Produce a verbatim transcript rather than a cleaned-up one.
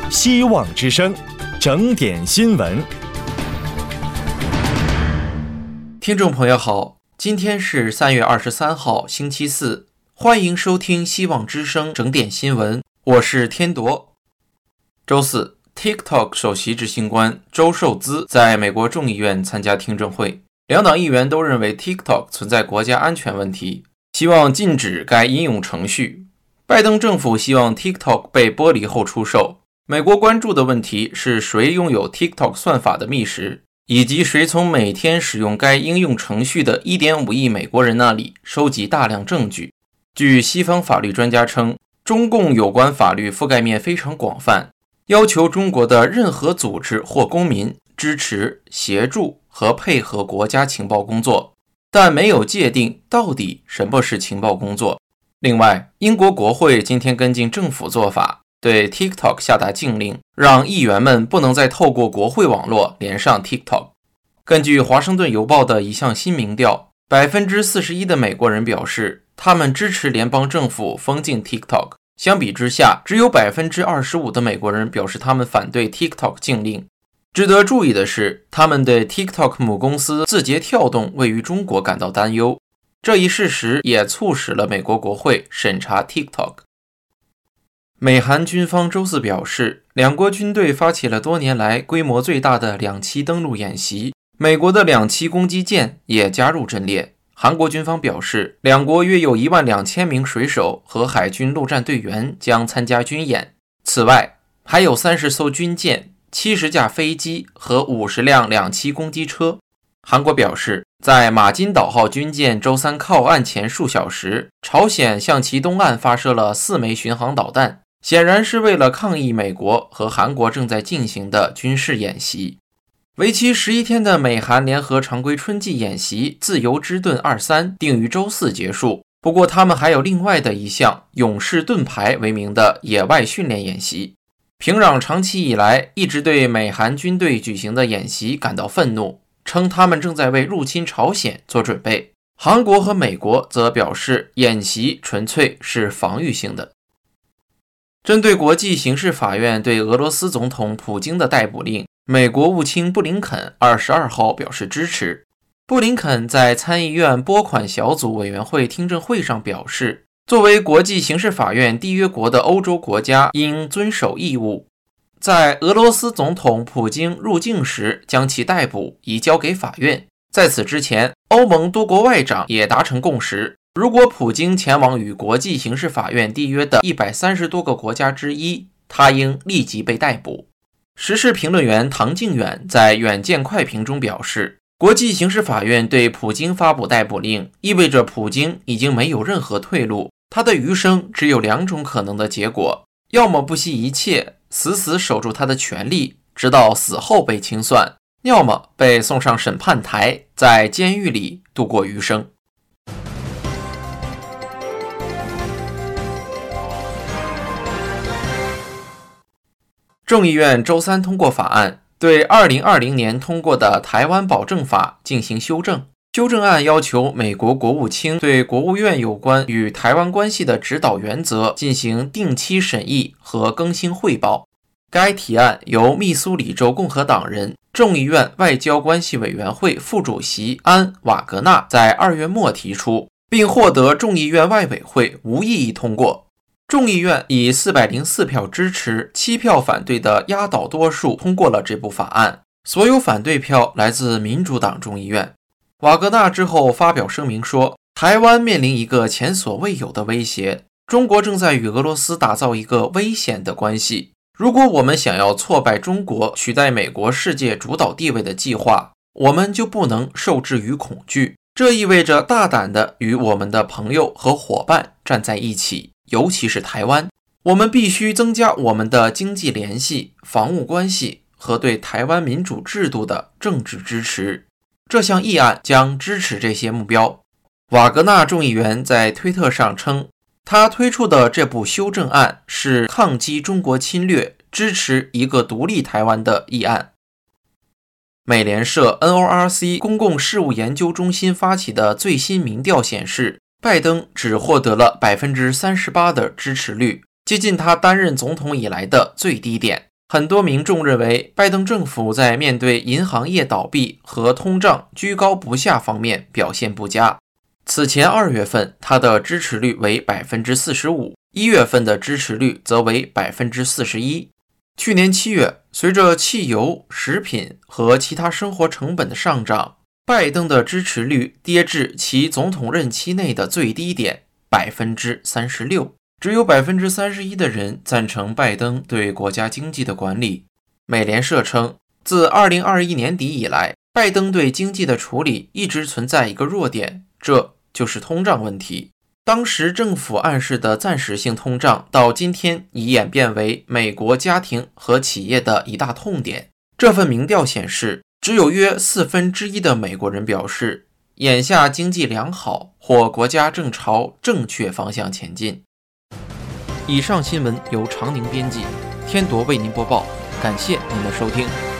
希望之声，整点新闻。 听众朋友好，今天是三月二十三号，星期四，欢迎收听希望之声整点新闻，我是天铎。周四 ，TikTok 首席执行官周受资在美国众议院参加听证会，两党议员都认为 TikTok 存在国家安全问题，希望禁止该应用程序。拜登政府希望 TikTok 被剥离后出售。美国关注的问题是谁拥有 TikTok 算法的密匙，以及谁从每天使用该应用程序的 一点五亿美国人那里收集大量证据。据西方法律专家称，中共有关法律覆盖面非常广泛，要求中国的任何组织或公民支持、协助和配合国家情报工作，但没有界定到底什么是情报工作。另外，英国国会今天跟进政府做法，对 TikTok 下达禁令，让议员们不能再透过国会网络连上 TikTok。 根据华盛顿邮报的一项新民调， 百分之四十一 的美国人表示他们支持联邦政府封禁 TikTok， 相比之下，只有 百分之二十五 的美国人表示他们反对 TikTok 禁令。值得注意的是，他们对 TikTok 母公司字节跳动位于中国感到担忧，这一事实也促使了美国国会审查 TikTok。 美韩军方周四表示，两国军队发起了多年来规模最大的两栖登陆演习，美国的两栖攻击舰也加入阵列。韩国军方表示，两国约有一万两千名水手和海军陆战队员将参加军演，此外还有三十艘军舰、七十架飞机和五十辆两栖攻击车。韩国表示，在马金岛号军舰周三靠岸前数小时，朝鲜向其东岸发射了四枚巡航导弹，显然是为了抗议美国和韩国正在进行的军事演习。为期十一天的美韩联合常规春季演习自由之盾二三定于周四结束，不过他们还有另外的一项勇士盾牌为名的野外训练演习。平壤长期以来一直对美韩军队举行的演习感到愤怒，称他们正在为入侵朝鲜做准备。韩国和美国则表示演习纯粹是防御性的。针对国际刑事法院对俄罗斯总统普京的逮捕令，美国务卿布林肯二十二号表示支持。布林肯在参议院拨款小组委员会听证会上表示，作为国际刑事法院缔约国的欧洲国家应遵守义务，在俄罗斯总统普京入境时将其逮捕移交给法院。在此之前，欧盟多国外长也达成共识，如果普京前往与国际刑事法院缔约的一百三十多个国家之一，他应立即被逮捕。时事评论员唐靖远在远见快评中表示，国际刑事法院对普京发布逮捕令，意味着普京已经没有任何退路，他的余生只有两种可能的结果，要么不惜一切死死守住他的权利，直到死后被清算，要么被送上审判台，在监狱里度过余生。众议院周三通过法案，对二零二零年通过的台湾保证法进行修正。修正案要求美国国务卿对国务院有关与台湾关系的指导原则进行定期审议和更新汇报。该提案由密苏里州共和党人、众议院外交关系委员会副主席安·瓦格纳在二月末提出，并获得众议院外委会无异议通过。众议院以四百零四票支持、七票反对的压倒多数通过了这部法案，所有反对票来自民主党众议院。瓦格纳之后发表声明说，台湾面临一个前所未有的威胁，中国正在与俄罗斯打造一个危险的关系。如果我们想要挫败中国取代美国世界主导地位的计划，我们就不能受制于恐惧。这意味着大胆地与我们的朋友和伙伴站在一起，尤其是台湾。我们必须增加我们的经济联系、防务关系和对台湾民主制度的政治支持。这项议案将支持这些目标。瓦格纳众议员在推特上称，他推出的这部修正案是抗击中国侵略、支持一个独立台湾的议案。美联社 N O R C 公共事务研究中心发起的最新民调显示，拜登只获得了 百分之三十八 的支持率，接近他担任总统以来的最低点。 很多民众认为，拜登政府在面对银行业倒闭和通胀居高不下方面表现不佳。此前二月份，他的支持率为 百分之四十五， 一月份的支持率则为 百分之四十一。去年七月，随着汽油、食品和其他生活成本的上涨，拜登的支持率跌至其总统任期内的最低点 百分之三十六。只有 百分之三十一 的人赞成拜登对国家经济的管理。美联社称，自二零二一年底以来，拜登对经济的处理一直存在一个弱点，这就是通胀问题。当时政府暗示的暂时性通胀，到今天已演变为美国家庭和企业的一大痛点。这份民调显示，只有约四分之一的美国人表示，眼下经济良好，或国家正朝正确方向前进。以上新闻由常宁编辑，天铎为您播报，感谢您的收听。